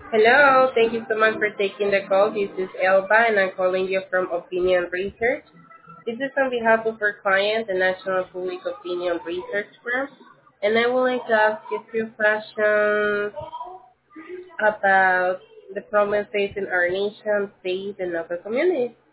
Hello, thank you so much for taking the call. This is Elba and I'm calling you from Opinion Research. This is on behalf of our client, the National Public Opinion Research Firm, and I would like to ask you a few questions about the problems facing our nation, state, and local communities.